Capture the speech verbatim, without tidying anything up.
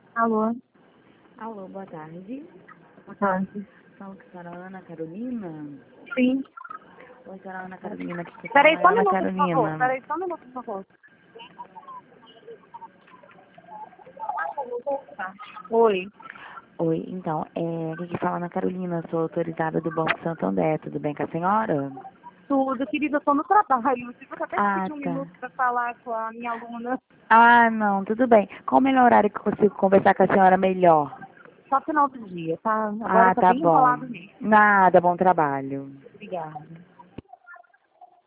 Alô, Alô, boa tarde. boa tarde. Fala com a senhora Ana Carolina. Sim. Oi, senhora Ana Carolina, que você Peraí fala só é um Ana minuto, por favor. Carolina. Peraí só um minuto, por favor. Oi. Oi, então, é, aqui que fala Ana Carolina, sou autorizada do Banco Santander, tudo bem com a senhora? Tudo, querida, eu tô no trabalho. Se você até te Ah, pedir um tá. minuto pra falar com a minha aluna, Ah, não, tudo bem. Qual o melhor horário que eu consigo conversar com a senhora melhor? só final do dia, tá? Agora Ah, tá tá bem bom. enrolado mesmo. Nada, bom trabalho. Obrigada.